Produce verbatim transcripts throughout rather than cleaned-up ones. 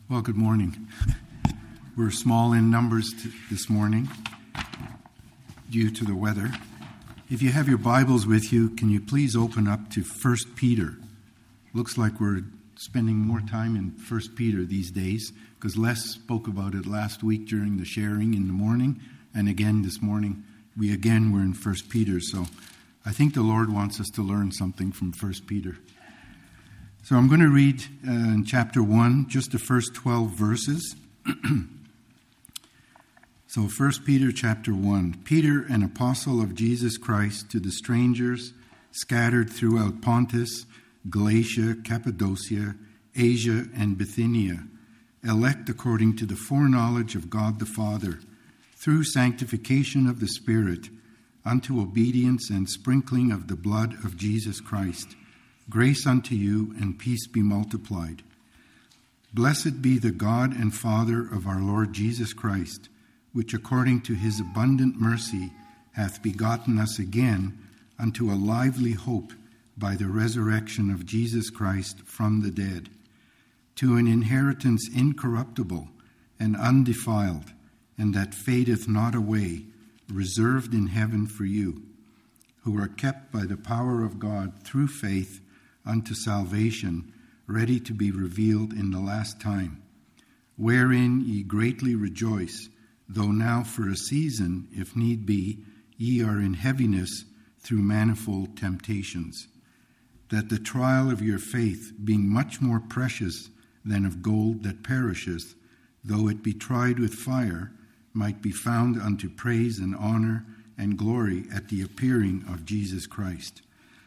Well, good morning. We're small in numbers t- this morning due to the weather. If you have your Bibles with you, can you please open up to First Peter? Looks like we're spending more time in First Peter these days because Les spoke about it last week during the sharing in the morning, and again this morning. We again were in First Peter, so I think the Lord wants us to learn something from First Peter. So I'm going to read uh, in chapter one, just the first twelve verses. So First Peter chapter one. Peter, an apostle of Jesus Christ, to the strangers scattered throughout Pontus, Galatia, Cappadocia, Asia, and Bithynia, elect according to the foreknowledge of God the Father, through sanctification of the Spirit, unto obedience and sprinkling of the blood of Jesus Christ. Grace unto you, and peace be multiplied. Blessed be the God and Father of our Lord Jesus Christ, which according to his abundant mercy hath begotten us again unto a lively hope by the resurrection of Jesus Christ from the dead, to an inheritance incorruptible and undefiled, and that fadeth not away, reserved in heaven for you, who are kept by the power of God through faith unto salvation, ready to be revealed in the last time, wherein ye greatly rejoice, though now for a season, if need be, ye are in heaviness through manifold temptations, that the trial of your faith, being much more precious than of gold that perisheth, though it be tried with fire, might be found unto praise and honor and glory at the appearing of Jesus Christ,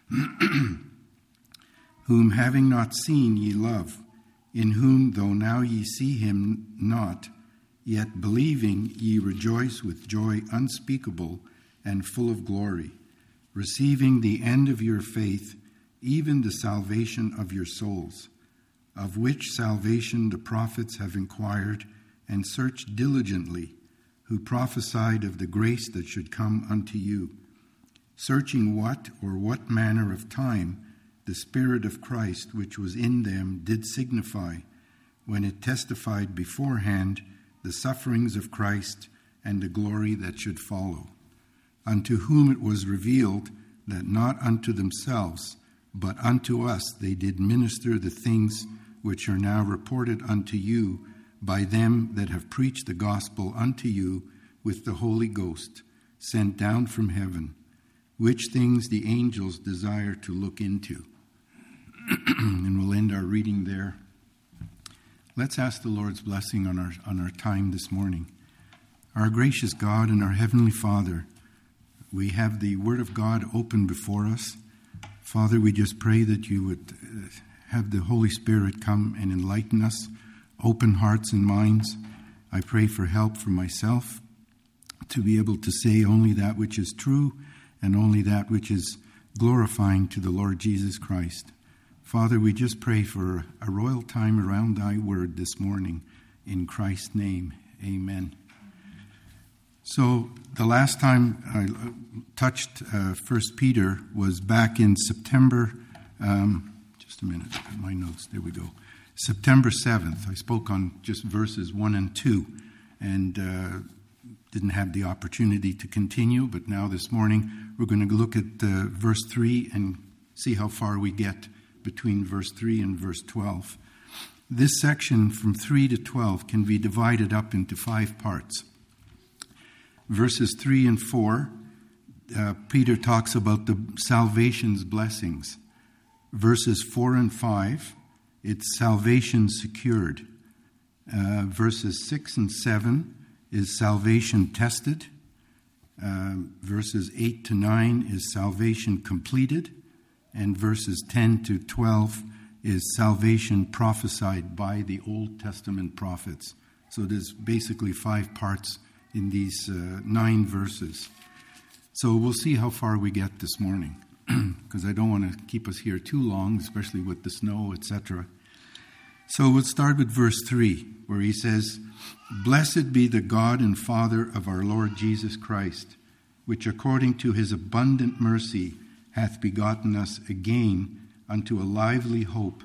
whom having not seen ye love, in whom though now ye see him not, yet believing ye rejoice with joy unspeakable and full of glory, receiving the end of your faith, even the salvation of your souls, of which salvation the prophets have inquired and searched diligently, who prophesied of the grace that should come unto you, searching what or what manner of time the Spirit of Christ which was in them did signify, when it testified beforehand the sufferings of Christ and the glory that should follow, unto whom it was revealed that not unto themselves, but unto us they did minister the things which are now reported unto you by them that have preached the gospel unto you with the Holy Ghost, sent down from heaven, which things the angels desire to look into. And we'll end our reading there. Let's ask the Lord's blessing on our on our time this morning. Our gracious God and our Heavenly Father, we have the Word of God open before us. Father, we just pray that you would have the Holy Spirit come and enlighten us, open hearts and minds. I pray for help for myself to be able to say only that which is true and only that which is glorifying to the Lord Jesus Christ. Father, we just pray for a royal time around thy word this morning. In Christ's name, amen. So the last time I touched uh, First Peter was back in September, um, just a minute, my notes, there we go. September seventh. I spoke on just verses one and two and uh, didn't have the opportunity to continue, but now this morning we're going to look at uh, verse three and see how far we get between verse three and verse twelve. This section from three to twelve can be divided up into five parts. Verses three and four, uh, Peter talks about the salvation's blessings. Verses four and five, it's salvation secured. Uh, verses six and seven is salvation tested. Uh, verses eight to nine is salvation completed. And verses ten to twelve is salvation prophesied by the Old Testament prophets. So there's basically five parts in these uh, nine verses. So we'll see how far we get this morning, because I don't want to keep us here too long, especially with the snow, et cetera. So we'll start with verse three, where he says, Blessed be the God and Father of our Lord Jesus Christ, which according to his abundant mercy hath begotten us again unto a lively hope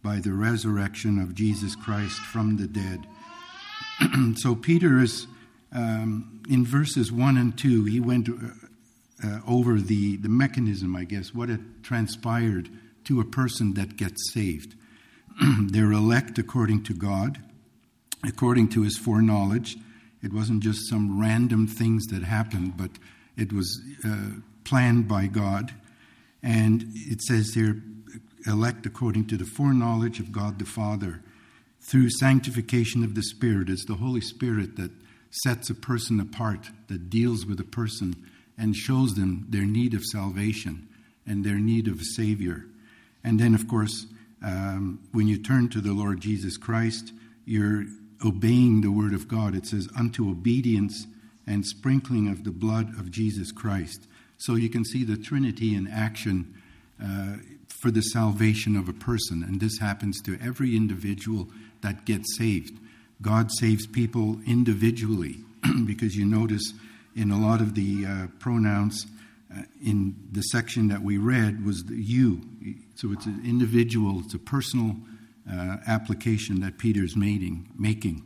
by the resurrection of Jesus Christ from the dead. So Peter is, um, in verses one and two, he went uh, over the, the mechanism, I guess, what had transpired to a person that gets saved. They're elect according to God, according to his foreknowledge. It wasn't just some random things that happened, but it was uh, planned by God. And it says here, elect according to the foreknowledge of God the Father, through sanctification of the Spirit. It's the Holy Spirit that sets a person apart, that deals with a person and shows them their need of salvation and their need of a Savior. And then, of course, um, when you turn to the Lord Jesus Christ, you're obeying the Word of God. It says, unto obedience and sprinkling of the blood of Jesus Christ. So you can see the Trinity in action uh, for the salvation of a person. And this happens to every individual that gets saved. God saves people individually, because you notice in a lot of the uh, pronouns uh, in the section that we read was the you. So it's an individual, it's a personal uh, application that Peter's making, making.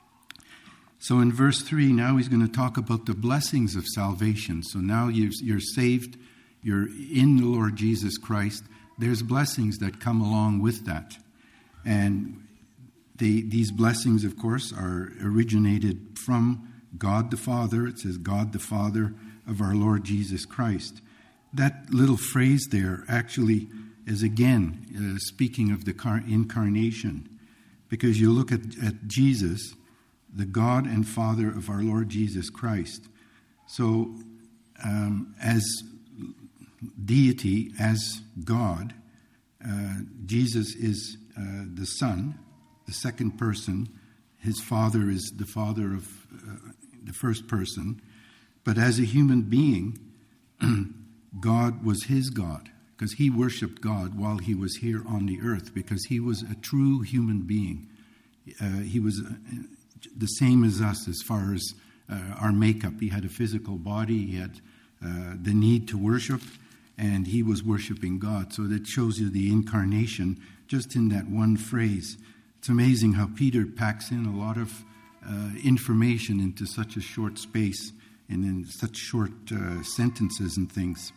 So in verse three, now he's going to talk about the blessings of salvation. So now you're, you're saved, you're in the Lord Jesus Christ. There's blessings that come along with that. And they, these blessings, of course, are originated from God the Father. It says God the Father of our Lord Jesus Christ. That little phrase there actually is again uh, speaking of the car- incarnation. Because you look at, at Jesus, the God and Father of our Lord Jesus Christ. So um, as deity, as God, uh, Jesus is uh, the Son, the second person. His Father is the Father of uh, the first person. But as a human being, God was his God, because he worshiped God while he was here on the earth, because he was a true human being. Uh, he was uh, the same as us as far as uh, our makeup. He had a physical body, he had uh, the need to worship, and he was worshiping God. So that shows you the incarnation just in that one phrase. It's amazing how Peter packs in a lot of uh, information into such a short space and in such short uh, sentences and things.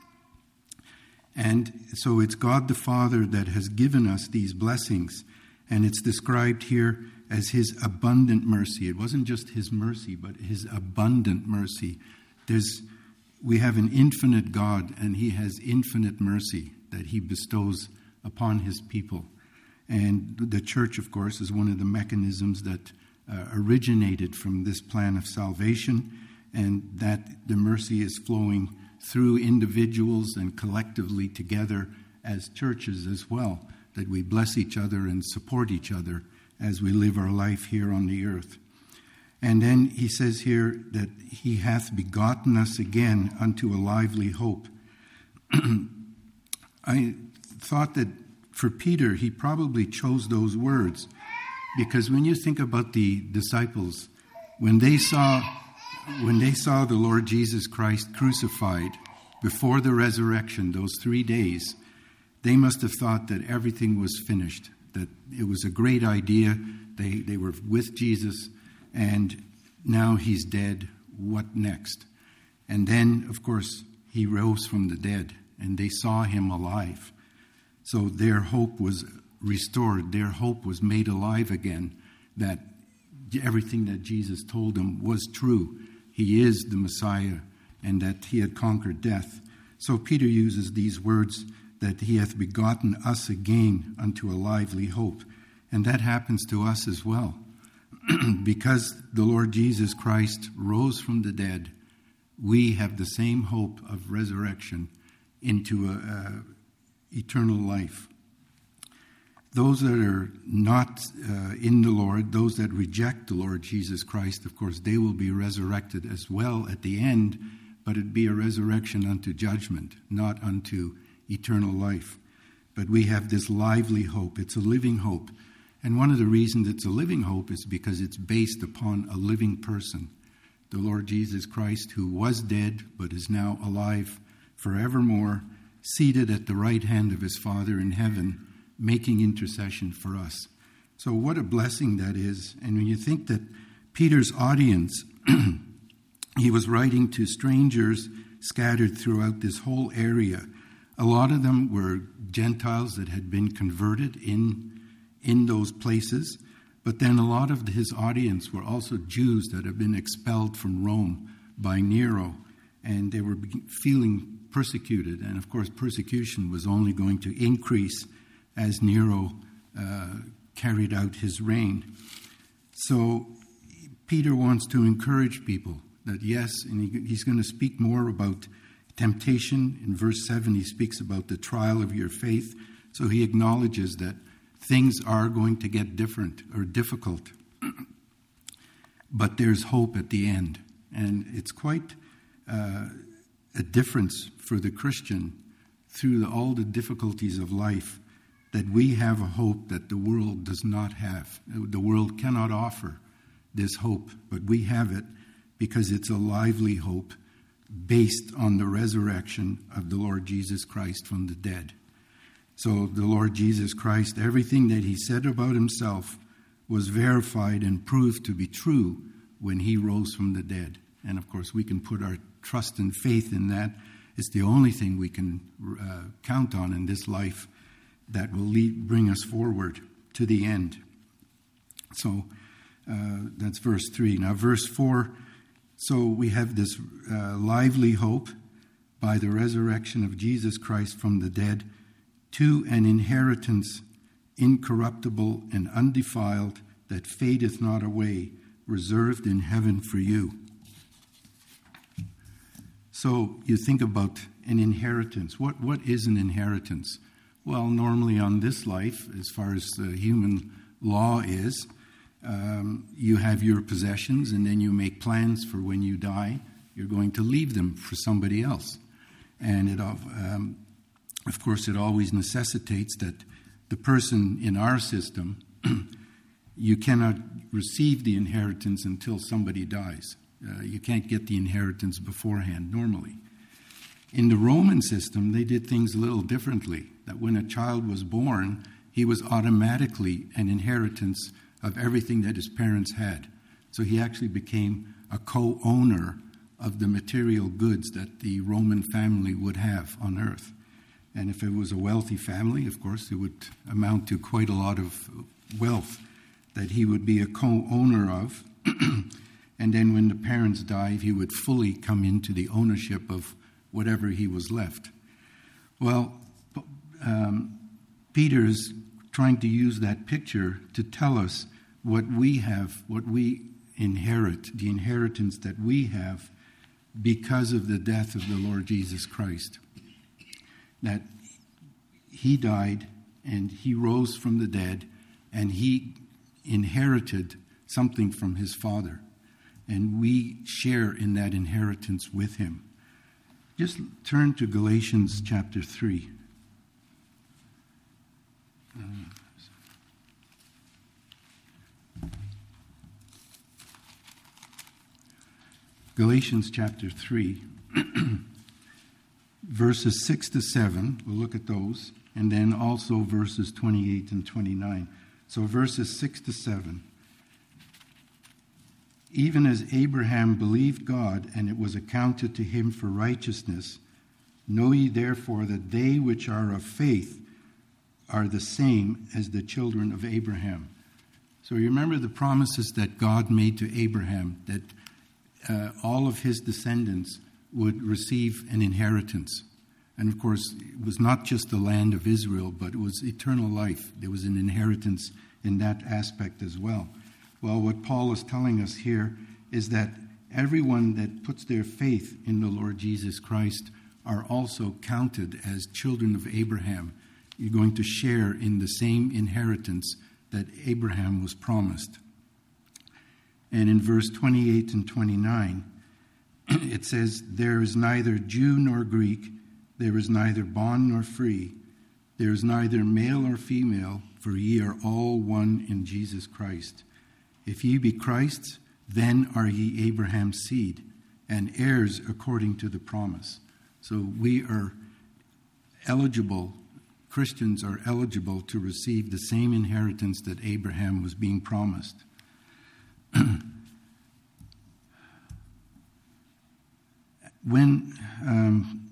And so it's God the Father that has given us these blessings, and it's described here as his abundant mercy. It wasn't just his mercy, but his abundant mercy. There's, we have an infinite God, and he has infinite mercy that he bestows upon his people. And the church, of course, is one of the mechanisms that uh, originated from this plan of salvation, and that the mercy is flowing through individuals and collectively together as churches as well, that we bless each other and support each other as we live our life here on the earth. And then he says here that he hath begotten us again unto a lively hope. I thought that for Peter, he probably chose those words because when you think about the disciples, when they saw when they saw the Lord Jesus Christ crucified before the resurrection, those three days, they must have thought that everything was finished, that it was a great idea. They they were with Jesus, and now he's dead. What next? And then, of course, he rose from the dead, and they saw him alive. So their hope was restored. Their hope was made alive again, that everything that Jesus told them was true. He is the Messiah, and that he had conquered death. So Peter uses these words, that he hath begotten us again unto a lively hope. And that happens to us as well. Because the Lord Jesus Christ rose from the dead, we have the same hope of resurrection into a, a eternal life. Those that are not uh, in the Lord, those that reject the Lord Jesus Christ, of course, they will be resurrected as well at the end, but it be a resurrection unto judgment, not unto eternal life. But we have this lively hope. It's a living hope. And one of the reasons it's a living hope is because it's based upon a living person, the Lord Jesus Christ, who was dead but is now alive forevermore, seated at the right hand of his Father in heaven, making intercession for us. So what a blessing that is. And when you think that Peter's audience, he was writing to strangers scattered throughout this whole area. A lot of them were Gentiles that had been converted in, in those places. But then a lot of his audience were also Jews that had been expelled from Rome by Nero. And they were feeling persecuted. And of course, persecution was only going to increase as Nero uh, carried out his reign. So Peter wants to encourage people that yes, and he, he's going to speak more about temptation. In verse seven, he speaks about the trial of your faith. So he acknowledges that things are going to get different or difficult. But there's hope at the end. And it's quite uh, a difference for the Christian through the, all the difficulties of life, that we have a hope that the world does not have. The world cannot offer this hope, but we have it because it's a lively hope based on the resurrection of the Lord Jesus Christ from the dead. So the Lord Jesus Christ, everything that he said about himself was verified and proved to be true when he rose from the dead. And of course, we can put our trust and faith in that. It's the only thing we can uh, count on in this life that will lead, bring us forward to the end. So uh, that's verse three. Now verse four, so we have this uh, lively hope by the resurrection of Jesus Christ from the dead to an inheritance incorruptible and undefiled that fadeth not away, reserved in heaven for you. So you think about an inheritance. What what is an inheritance? Well, normally on this life, as far as the human law is, um, you have your possessions and then you make plans for when you die. You're going to leave them for somebody else. And it, um, of course, it always necessitates that the person in our system, you cannot receive the inheritance until somebody dies. Uh, you can't get the inheritance beforehand normally. In the Roman system, they did things a little differently. That when a child was born, he was automatically an inheritance of everything that his parents had. So he actually became a co-owner of the material goods that the Roman family would have on earth. And if it was a wealthy family, of course, it would amount to quite a lot of wealth that he would be a co-owner of. And then when the parents died, he would fully come into the ownership of whatever he was left. Well, um, Peter's trying to use that picture to tell us what we have, what we inherit, the inheritance that we have because of the death of the Lord Jesus Christ. That he died and he rose from the dead and he inherited something from his Father. And we share in that inheritance with him. Just turn to Galatians chapter three. Uh, Galatians chapter three, verses six to seven. We'll look at those. And then also verses twenty-eight and twenty-nine. So verses six to seven. Even as Abraham believed God, and it was accounted to him for righteousness, know ye therefore that they which are of faith are the same as the children of Abraham. So you remember the promises that God made to Abraham, that uh, all of his descendants would receive an inheritance. And of course, it was not just the land of Israel, but it was eternal life. There was an inheritance in that aspect as well. Well, what Paul is telling us here is that everyone that puts their faith in the Lord Jesus Christ are also counted as children of Abraham. You're going to share in the same inheritance that Abraham was promised. And in verse twenty-eight and twenty-nine, it says, there is neither Jew nor Greek, there is neither bond nor free, there is neither male nor female, for ye are all one in Jesus Christ. If ye be Christ's, then are ye Abraham's seed, and heirs according to the promise. So we are eligible, Christians are eligible to receive the same inheritance that Abraham was being promised. When, um,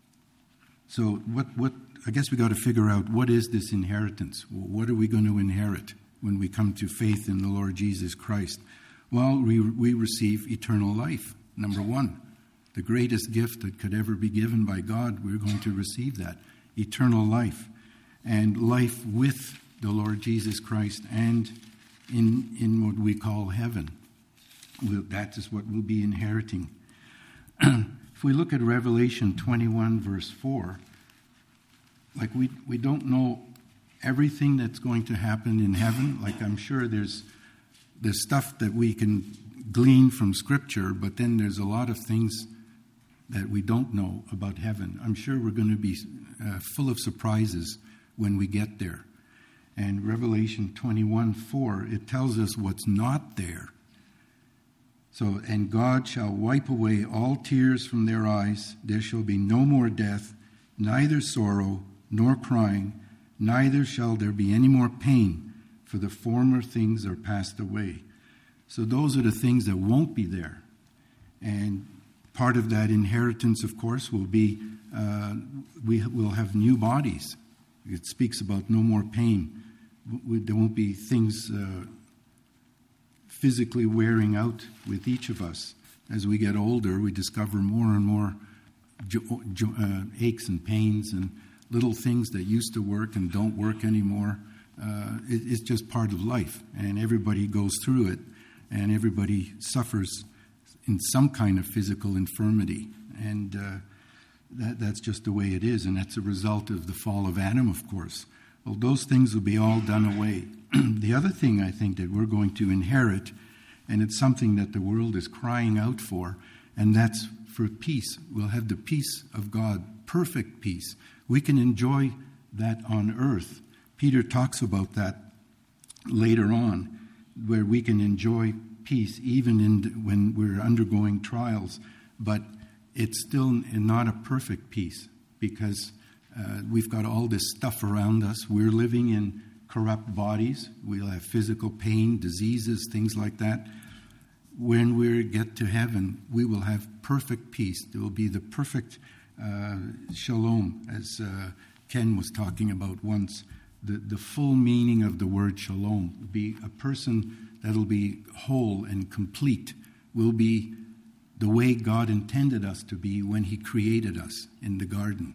so what, what, I guess we got to figure out, what is this inheritance? What are we going to inherit when we come to faith in the Lord Jesus Christ? Well, we, we receive eternal life, number one. The greatest gift that could ever be given by God, we're going to receive that. Eternal life. And life with the Lord Jesus Christ and in, in what we call heaven. We'll, that is what we'll be inheriting. If we look at Revelation twenty-one, verse four, like we, we don't know everything that's going to happen in heaven. Like I'm sure there's, there's stuff that we can glean from Scripture, but then there's a lot of things that we don't know about heaven. I'm sure we're going to be uh, full of surprises when we get there. And Revelation twenty-one, four, it tells us what's not there. So, and God shall wipe away all tears from their eyes. There shall be no more death, neither sorrow nor crying, neither shall there be any more pain, for the former things are passed away. So those are the things that won't be there. And part of that inheritance, of course, will be uh, we will have new bodies. It speaks about no more pain. We, there won't be things uh, physically wearing out with each of us. As we get older, we discover more and more jo- jo- uh, aches and pains and little things that used to work and don't work anymore. Uh, it, it's just part of life, and everybody goes through it, and everybody suffers in some kind of physical infirmity. And uh, that, that's just the way it is, and that's a result of the fall of Adam, of course. Well, those things will be all done away. The other thing I think that we're going to inherit, and it's something that the world is crying out for, and that's for peace. We'll have the peace of God, perfect peace. We can enjoy that on earth. Peter talks about that later on, where we can enjoy peace even in when we're undergoing trials, but it's still not a perfect peace because uh, we've got all this stuff around us. We're living in corrupt bodies. We'll have physical pain, diseases, things like that. When we get to heaven, we will have perfect peace. There will be the perfect uh, shalom, as uh, Ken was talking about once. The, the full meaning of the word shalom will be a person that'll be whole and complete, will be the way God intended us to be when he created us in the garden.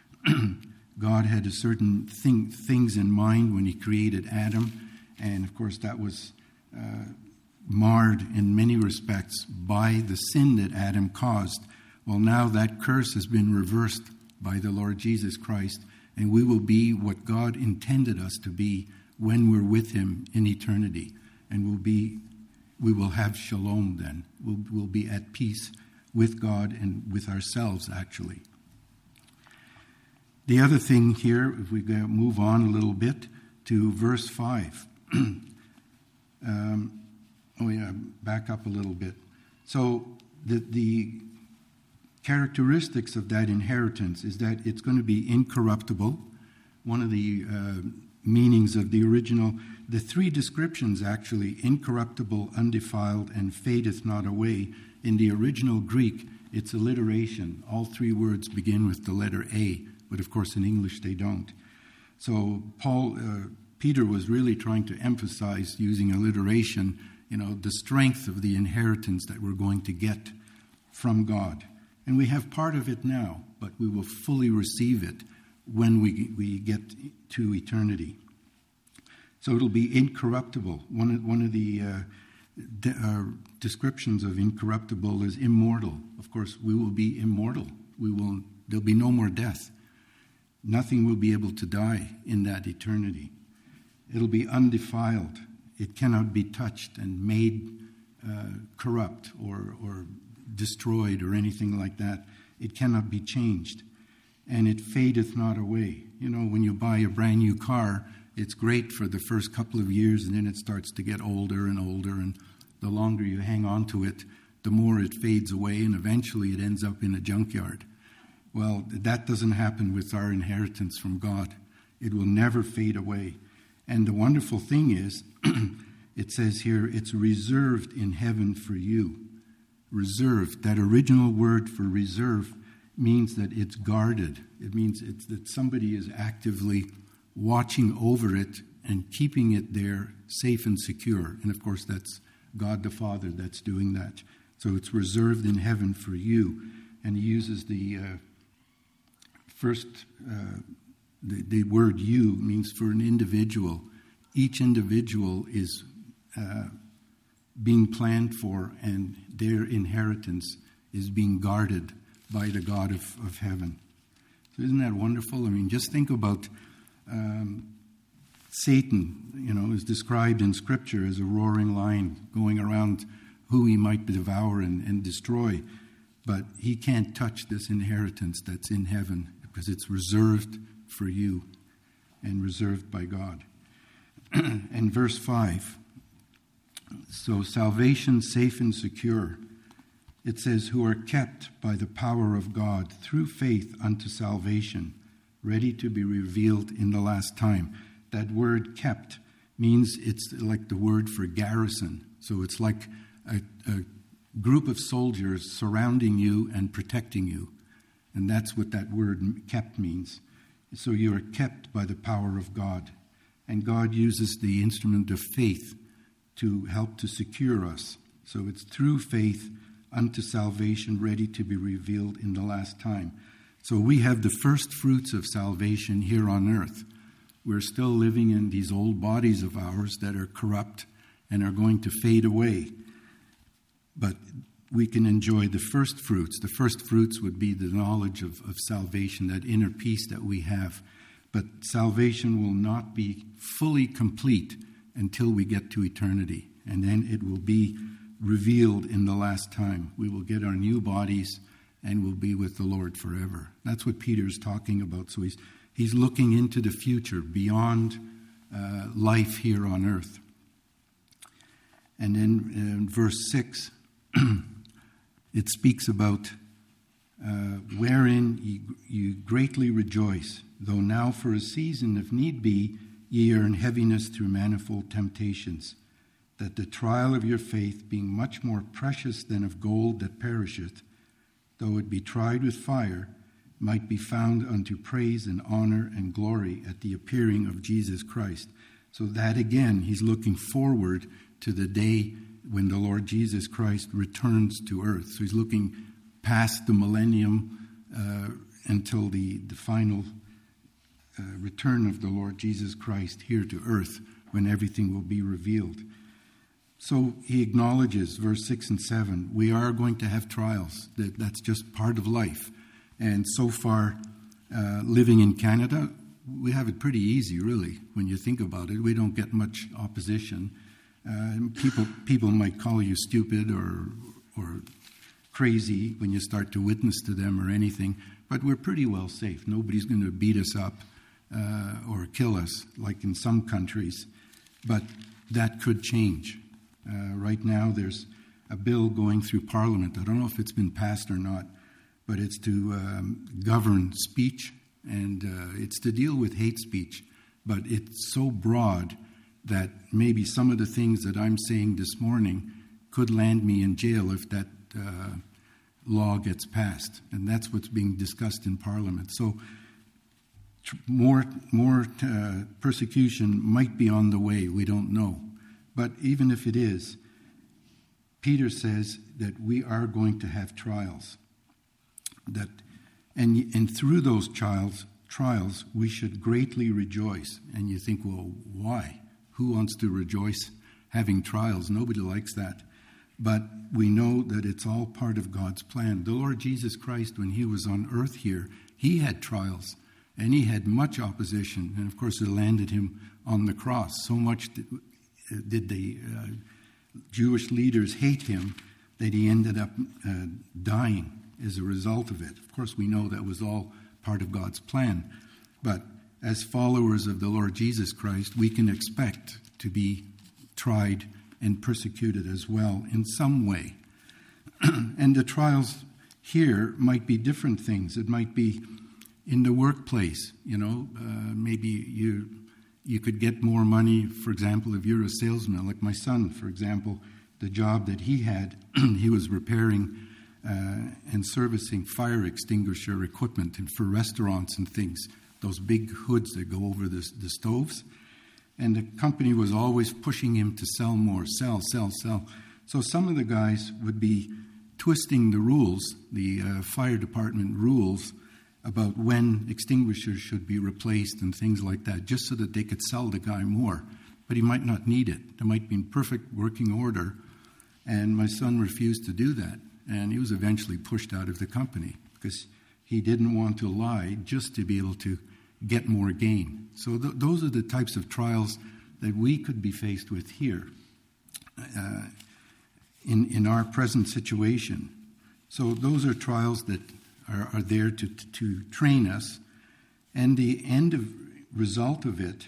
God had a certain thing, things in mind when he created Adam, and of course that was uh, marred in many respects by the sin that Adam caused. Well, now that curse has been reversed by the Lord Jesus Christ, and we will be what God intended us to be when we're with him in eternity. And we'll be, we will have shalom then. We'll, we'll be at peace with God and with ourselves, actually. The other thing here, if we move on a little bit to verse five. um, oh yeah, back up a little bit. So the, the characteristics of that inheritance is that it's going to be incorruptible. One of the uh, meanings of the original, the three descriptions actually, incorruptible, undefiled, and fadeth not away. In the original Greek, it's alliteration. All three words begin with the letter A. But of course in English they don't. So Paul, uh, Peter was really trying to emphasize, using alliteration, you know, the strength of the inheritance that we're going to get from God. And we have part of it now, but we will fully receive it when we we get to eternity. So it'll be incorruptible. One of, one of the uh, de- uh, descriptions of incorruptible is immortal. Of course, we will be immortal. We will. There'll be no more death. Nothing will be able to die in that eternity. It'll be undefiled. It cannot be touched and made uh, corrupt or, or destroyed or anything like that. It cannot be changed. And it fadeth not away. You know, when you buy a brand new car, it's great for the first couple of years, and then it starts to get older and older, and the longer you hang on to it, the more it fades away, and eventually it ends up in a junkyard. Well, that doesn't happen with our inheritance from God. It will never fade away. And the wonderful thing is, it says here, it's reserved in heaven for you. Reserved. That original word for reserve means that it's guarded. It means it's that somebody is actively watching over it and keeping it there safe and secure. And of course, that's God the Father that's doing that. So it's reserved in heaven for you. And he uses the uh, first, uh, the, the word you means for an individual. Each individual is uh, being planned for, and their inheritance is being guarded by the God of, of heaven. So isn't that wonderful? I mean, just think about um, Satan, you know, is described in Scripture as a roaring lion going around who he might devour and, and destroy. But he can't touch this inheritance that's in heaven because it's reserved for you and reserved by God. And verse five, so salvation safe and secure. It says, who are kept by the power of God through faith unto salvation, ready to be revealed in the last time. That word kept means it's like the word for garrison. So it's like a, a group of soldiers surrounding you and protecting you. And that's what that word kept means. So you are kept by the power of God. And God uses the instrument of faith to help to secure us. So it's through faith unto salvation, ready to be revealed in the last time. So we have the first fruits of salvation here on earth. We're still living in these old bodies of ours that are corrupt and are going to fade away. But we can enjoy the first fruits. The first fruits would be the knowledge of, of salvation, that inner peace that we have. But salvation will not be fully complete until we get to eternity. And then it will be revealed in the last time. We will get our new bodies and we'll be with the Lord forever. That's what Peter's talking about. So he's he's looking into the future, beyond uh, life here on earth. And then in verse six, it speaks about uh, wherein ye, you greatly rejoice, though now for a season, if need be, ye are in heaviness through manifold temptations, that the trial of your faith, being much more precious than of gold that perisheth, though it be tried with fire, might be found unto praise and honor and glory at the appearing of Jesus Christ. So that again, he's looking forward to the day when the Lord Jesus Christ returns to earth. So he's looking past the millennium uh, until the, the final uh, return of the Lord Jesus Christ here to earth, when everything will be revealed. So he acknowledges, verse six and seven, we are going to have trials. That, that's just part of life. And so far, uh, living in Canada, we have it pretty easy, really, when you think about it. We don't get much opposition. Uh, people people might call you stupid or or crazy when you start to witness to them or anything, but we're pretty well safe. Nobody's going to beat us up uh, or kill us like in some countries, but that could change. Uh, right now there's a bill going through Parliament. I don't know if it's been passed or not, but it's to um, govern speech, and uh, it's to deal with hate speech, but it's so broad that maybe some of the things that I'm saying this morning could land me in jail if that uh, law gets passed. And that's what's being discussed in Parliament. So tr- more, more uh, persecution might be on the way. We don't know. But even if it is, Peter says that we are going to have trials. That, and, and through those trials, trials, we should greatly rejoice. And you think, well, why? Who wants to rejoice having trials? Nobody likes that. But we know that it's all part of God's plan. The Lord Jesus Christ, when he was on earth here, he had trials, and he had much opposition. And of course, it landed him on the cross. So much did, did the uh, Jewish leaders hate him that he ended up uh, dying as a result of it. Of course, we know that was all part of God's plan. But as followers of the Lord Jesus Christ, we can expect to be tried and persecuted as well in some way. And the trials here might be different things. It might be in the workplace, you know, uh, maybe you you could get more money, for example, if you're a salesman, like my son, for example, the job that he had, he was repairing uh, and servicing fire extinguisher equipment and for restaurants and things, those big hoods that go over the, the stoves. And the company was always pushing him to sell more, sell, sell, sell. So some of the guys would be twisting the rules, the uh, fire department rules, about when extinguishers should be replaced and things like that, just so that they could sell the guy more. But he might not need it. They might be in perfect working order. And my son refused to do that. And he was eventually pushed out of the company because he didn't want to lie just to be able to get more gain. So th- those are the types of trials that we could be faced with here uh, in, in our present situation. So those are trials that are, are there to, to, to train us. And the end of result of it,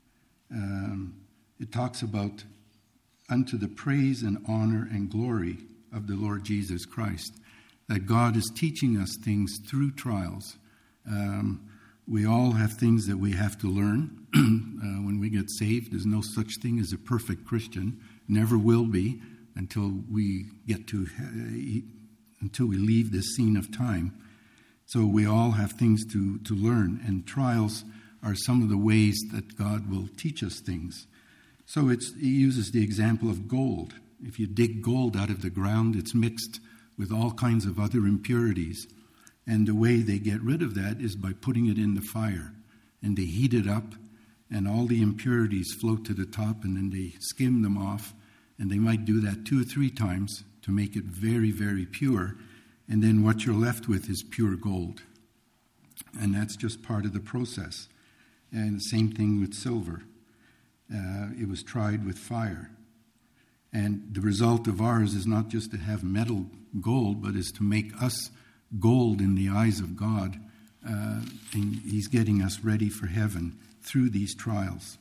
um, it talks about unto the praise and honor and glory of the Lord Jesus Christ, that God is teaching us things through trials. Um, we all have things that we have to learn. uh, when we get saved, there's no such thing as a perfect Christian, never will be until we get to, uh, until we leave this scene of time. So we all have things to, to learn, and trials are some of the ways that God will teach us things. So it's, he uses the example of gold. If you dig gold out of the ground, it's mixed with all kinds of other impurities. And the way they get rid of that is by putting it in the fire. And they heat it up, and all the impurities float to the top, and then they skim them off. And they might do that two or three times to make it very, very pure. And then what you're left with is pure gold. And that's just part of the process. And the same thing with silver. Uh, it was tried with fire. And the result of ours is not just to have metal gold, but is to make us gold in the eyes of God. Uh, and he's getting us ready for heaven through these trials.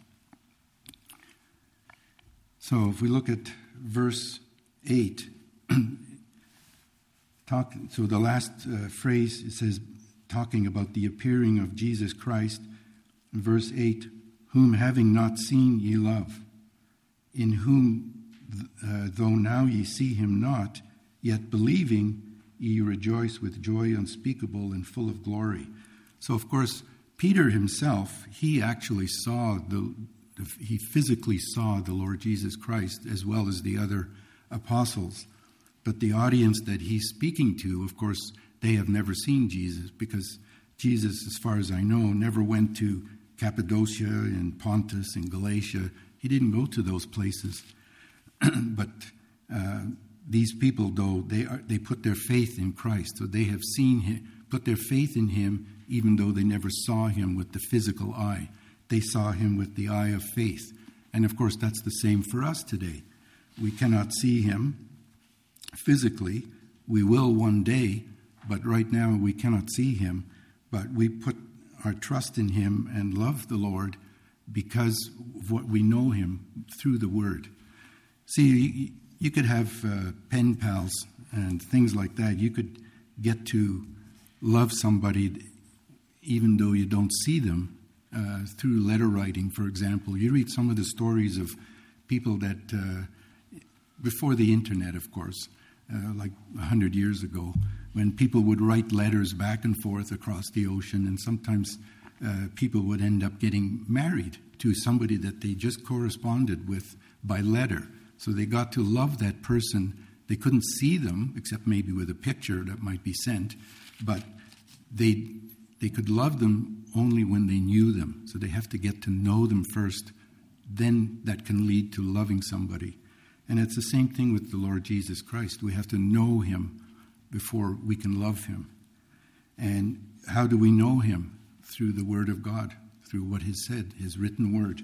So if we look at verse eight, talk, so the last uh, phrase, it says, talking about the appearing of Jesus Christ, verse eight, whom having not seen ye love, in whom Uh, though now ye see him not, yet believing ye rejoice with joy unspeakable and full of glory. So, of course, Peter himself, he actually saw, the, he physically saw the Lord Jesus Christ as well as the other apostles. But the audience that he's speaking to, of course, they have never seen Jesus, because Jesus, as far as I know, never went to Cappadocia and Pontus and Galatia. He didn't go to those places. But uh, these people, though, they are, they put their faith in Christ. So they have seen him, put their faith in him, even though they never saw him with the physical eye. They saw him with the eye of faith. And, of course, that's the same for us today. We cannot see him physically. We will one day, but right now we cannot see him. But we put our trust in him and love the Lord because of what we know him through the Word. See, you could have uh, pen pals and things like that. You could get to love somebody even though you don't see them uh, through letter writing, for example. You read some of the stories of people that, uh, before the internet, of course, uh, like a hundred years ago, when people would write letters back and forth across the ocean, and sometimes uh, people would end up getting married to somebody that they just corresponded with by letter. So they got to love that person. They couldn't see them, except maybe with a picture that might be sent, but they they could love them only when they knew them. So they have to get to know them first. Then that can lead to loving somebody. And it's the same thing with the Lord Jesus Christ. We have to know him before we can love him. And how do we know him? Through the Word of God, through what he said, his written word.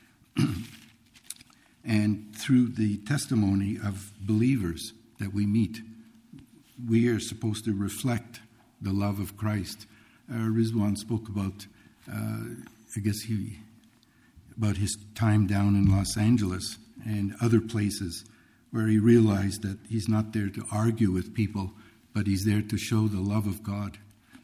And through the testimony of believers that we meet. We are supposed to reflect the love of Christ. Uh, Rizwan spoke about, uh, I guess he, about his time down in Los Angeles and other places where he realized that he's not there to argue with people, but he's there to show the love of God.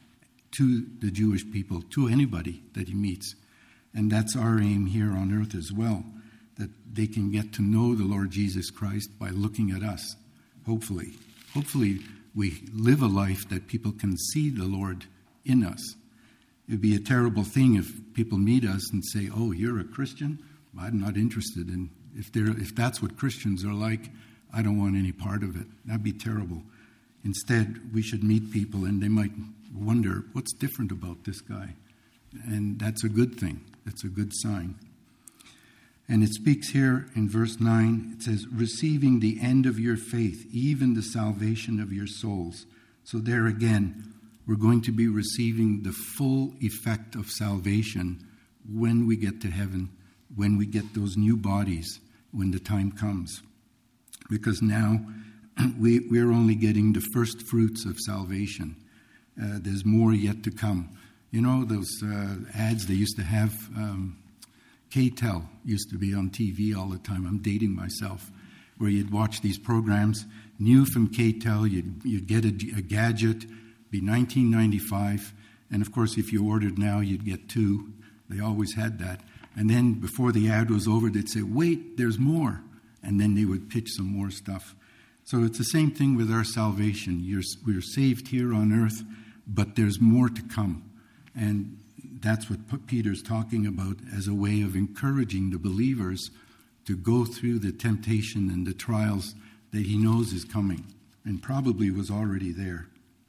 to the Jewish people, to anybody that he meets. And that's our aim here on earth as well, that they can get to know the Lord Jesus Christ by looking at us, hopefully. Hopefully we live a life that people can see the Lord in us. It would be a terrible thing if people meet us and say, oh, you're a Christian? I'm not interested in, if they're, if that's what Christians are like, I don't want any part of it. That'd be terrible. Instead, we should meet people and they might wonder, what's different about this guy? And that's a good thing. That's a good sign. And it speaks here in verse nine, it says, receiving the end of your faith, even the salvation of your souls. So there again, we're going to be receiving the full effect of salvation when we get to heaven, when we get those new bodies, when the time comes. Because now we, we're only getting the first fruits of salvation. Uh, there's more yet to come. You know, those uh, ads they used to have, um, K T E L used to be on T V all the time. I'm dating myself. Where you'd watch these programs, new from K T E L, you'd, you'd get a, a gadget, be nineteen ninety-five, and of course if you ordered now, you'd get two. They always had that. And then before the ad was over, they'd say, wait, there's more. And then they would pitch some more stuff. So it's the same thing with our salvation. You're, we're saved here on earth, but there's more to come. And that's what Peter's talking about as a way of encouraging the believers to go through the temptation and the trials that he knows is coming and probably was already there.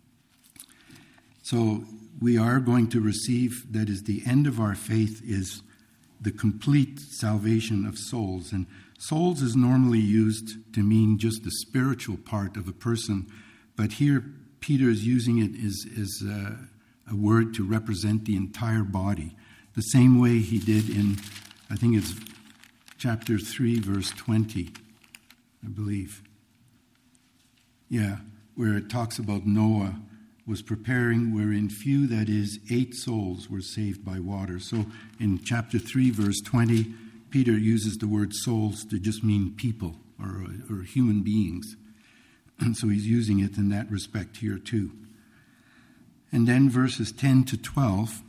So we are going to receive, that is the end of our faith is the complete salvation of souls. And souls is normally used to mean just the spiritual part of a person, but here Peter is using it as, as uh, a word to represent the entire body, the same way he did in, I think it's chapter three, verse twenty, I believe. Yeah, where it talks about Noah was preparing, wherein few, that is, eight souls were saved by water. So in chapter three, verse twenty, Peter uses the word souls to just mean people or, or human beings. And so he's using it in that respect here too. And then verses ten to twelve,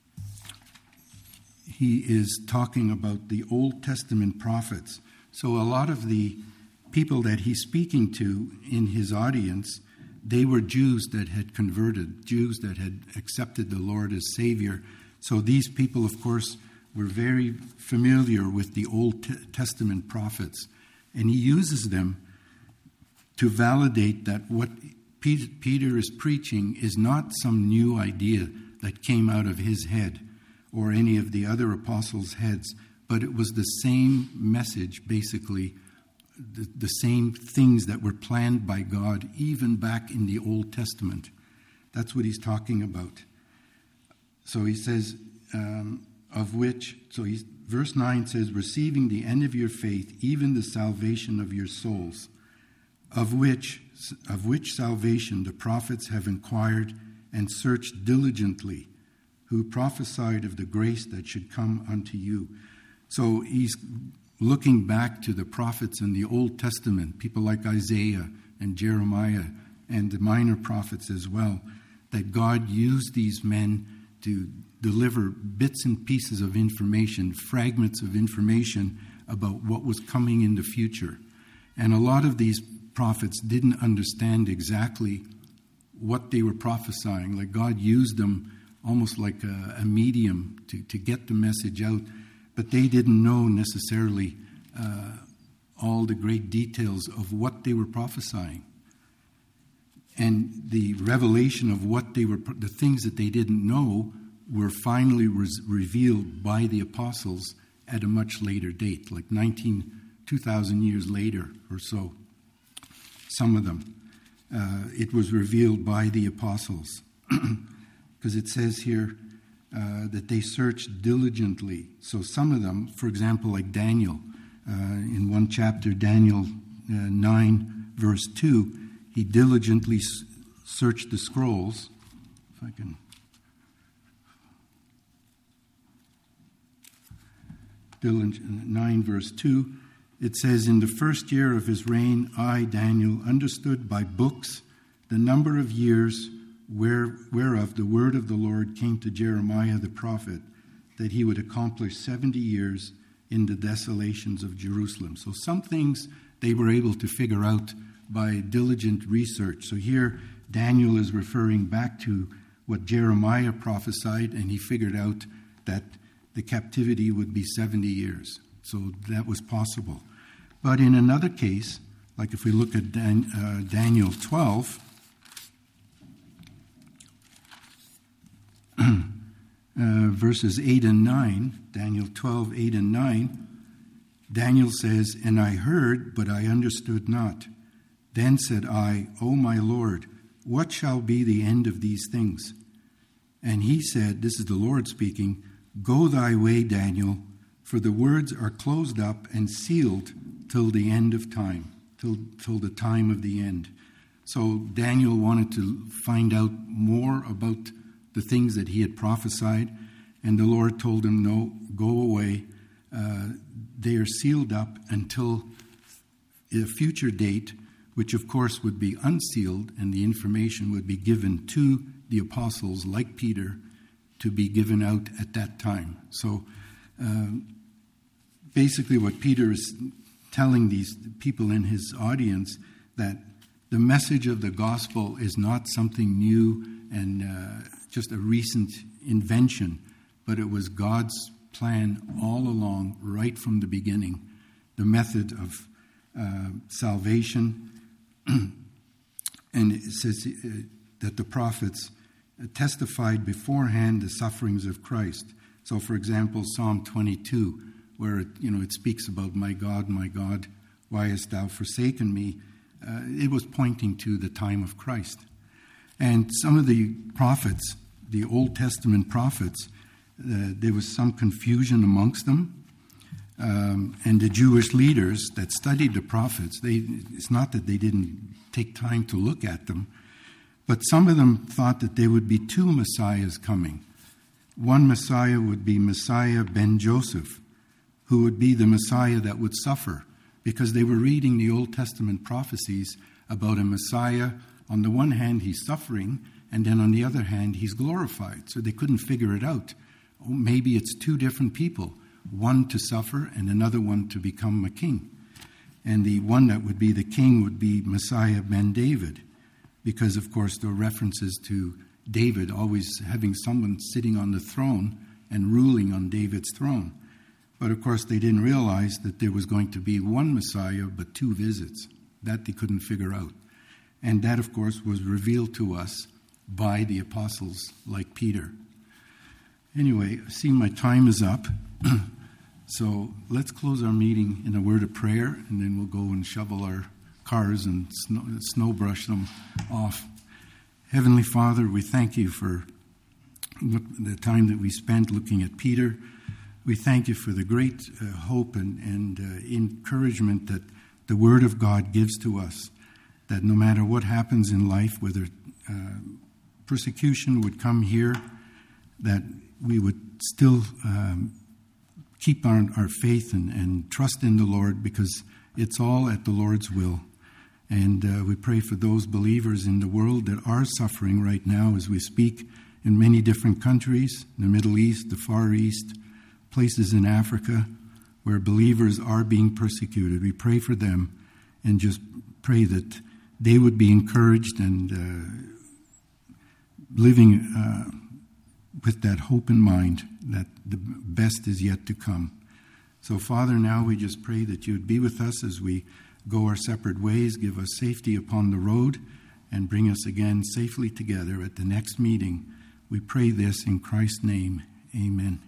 he is talking about the Old Testament prophets. So a lot of the people that he's speaking to in his audience, they were Jews that had converted, Jews that had accepted the Lord as Savior. So these people, of course, were very familiar with the Old Testament prophets. And he uses them to validate that what Peter is preaching is not some new idea that came out of his head or any of the other apostles' heads, but it was the same message, basically, the, the same things that were planned by God even back in the Old Testament. That's what he's talking about. So he says, um, of which, so he's, verse nine says, receiving the end of your faith, even the salvation of your souls, of which of which salvation the prophets have inquired and searched diligently, who prophesied of the grace that should come unto you. So he's looking back to the prophets in the Old Testament, people like Isaiah and Jeremiah and the minor prophets as well, that God used these men to deliver bits and pieces of information, fragments of information about what was coming in the future. And a lot of these prophets didn't understand exactly what they were prophesying. Like God used them almost like a, a medium to, to get the message out, but they didn't know necessarily uh, all the great details of what they were prophesying. And the revelation of what they were, the things that they didn't know, were finally res- revealed by the apostles at a much later date, like nineteen, two thousand years later or so. Some of them. Uh, it was revealed by the apostles. Because it says here uh, that they searched diligently. So some of them, for example, like Daniel, uh, in one chapter, Daniel uh, nine, verse two, he diligently s- searched the scrolls. If I can... nine, verse two, it says, in the first year of his reign, I, Daniel, understood by books the number of years where, whereof the word of the Lord came to Jeremiah the prophet, that he would accomplish seventy years in the desolations of Jerusalem. So some things they were able to figure out by diligent research. So here Daniel is referring back to what Jeremiah prophesied, and he figured out that the captivity would be seventy years. So that was possible. But in another case, like if we look at Dan, uh, Daniel twelve, uh, verses eight and nine, Daniel twelve, eight and nine, Daniel says, "And I heard, but I understood not. Then said I, O my Lord, what shall be the end of these things? And he said," this is the Lord speaking, "Go thy way, Daniel, for the words are closed up and sealed till the end of time, till, till the time of the end." So Daniel wanted to find out more about the things that he had prophesied, and the Lord told him, no, go away. Uh, they are sealed up until a future date, which of course would be unsealed, and the information would be given to the apostles like Peter to be given out at that time. So uh, basically what Peter is telling these people in his audience, that the message of the gospel is not something new and uh, just a recent invention, but it was God's plan all along, right from the beginning. The method of uh, salvation, and it says uh, that the prophets testified beforehand the sufferings of Christ. So, for example, Psalm twenty-two, where it, you know it speaks about "My God, my God, why hast thou forsaken me?" Uh, it was pointing to the time of Christ. And some of the prophets, the Old Testament prophets, uh, there was some confusion amongst them. Um, and the Jewish leaders that studied the prophets, they, it's not that they didn't take time to look at them, but some of them thought that there would be two Messiahs coming. One Messiah would be Messiah ben Joseph, who would be the Messiah that would suffer, because they were reading the Old Testament prophecies about a Messiah. On the one hand, he's suffering, and then on the other hand, he's glorified. So they couldn't figure it out. Oh, maybe it's two different people, one to suffer and another one to become a king. And the one that would be the king would be Messiah ben David, because, of course, there are references to David always having someone sitting on the throne and ruling on David's throne. But, of course, they didn't realize that there was going to be one Messiah but two visits. That they couldn't figure out. And that, of course, was revealed to us by the apostles like Peter. Anyway, I see my time is up. So let's close our meeting in a word of prayer, and then we'll go and shovel our cars and snow, snow brush them off. Heavenly Father, we thank you for the time that we spent looking at Peter. We thank you for the great uh, hope and, and uh, encouragement that the Word of God gives to us, that no matter what happens in life, whether uh, persecution would come here, that we would still um, keep our, our faith and, and trust in the Lord, because it's all at the Lord's will. And uh, we pray for those believers in the world that are suffering right now as we speak in many different countries, the Middle East, the Far East, places in Africa where believers are being persecuted. We pray for them and just pray that they would be encouraged and uh, living uh, with that hope in mind that the best is yet to come. So, Father, now we just pray that you would be with us as we go our separate ways, give us safety upon the road, and bring us again safely together at the next meeting. We pray this in Christ's name. Amen.